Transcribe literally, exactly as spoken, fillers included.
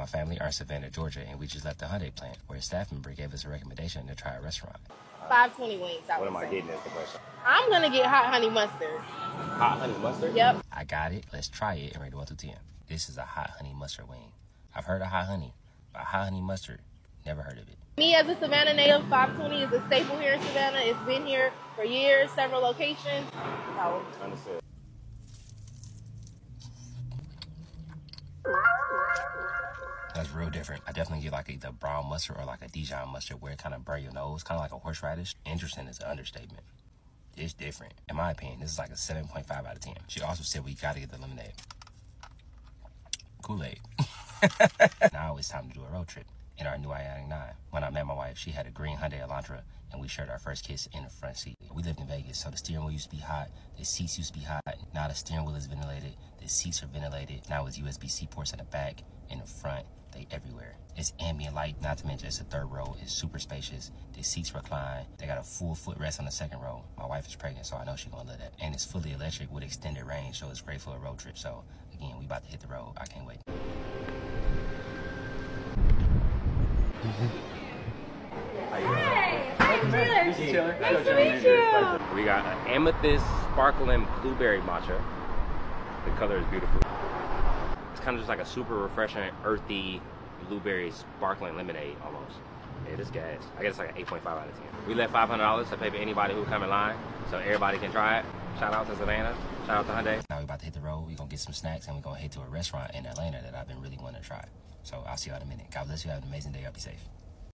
my family are in Savannah, Georgia, and we just left the Hyundai plant, where a staff member gave us a recommendation to try a restaurant. five twenty wings. I What am say. I getting is the question. I'm gonna get hot honey mustard. Hot honey mustard? Yep. I got it. Let's try it and rate it one through ten. This is a hot honey mustard wing. I've heard of hot honey, but hot honey mustard, never heard of it. Me as a Savannah native, five twenty is a staple here in Savannah. It's been here for years, several locations. So. Understood. That's real different. I definitely get like either brown mustard or like a Dijon mustard where it kind of burn your nose, kind of like a horseradish. Interesting is an understatement. It's different. In my opinion, this is like a seven point five out of ten. She also said we gotta get the lemonade. Kool-Aid. Now it's time to do a road trip in our new Ioniq nine. When I met my wife, she had a green Hyundai Elantra, and we shared our first kiss in the front seat. We lived in Vegas, so the steering wheel used to be hot, the seats used to be hot. Now the steering wheel is ventilated, the seats are ventilated. Now it's U S B C ports in the back, in the front, they everywhere. It's ambient light, not to mention it's a third row. It's super spacious. The seats recline. They got a full footrest on the second row. My wife is pregnant, so I know she's gonna love that. And it's fully electric with extended range, so it's great for a road trip. So again, we about to hit the road. I can't wait. Hey, hi, Taylor. Nice to meet you. We got an amethyst sparkling blueberry matcha. The color is beautiful. It's kind of just like a super refreshing, earthy blueberry sparkling lemonade almost. Yeah, this gas. I guess it's like an eight point five out of ten. We left five hundred dollars to pay for anybody who come in line, so everybody can try it. Shout out to Savannah. Shout out to Hyundai. Now we're about to hit the road. We're going to get some snacks, and we're going to head to a restaurant in Atlanta that I've been really wanting to try. So I'll see you in a minute. God bless you. Have an amazing day. Y'all be safe.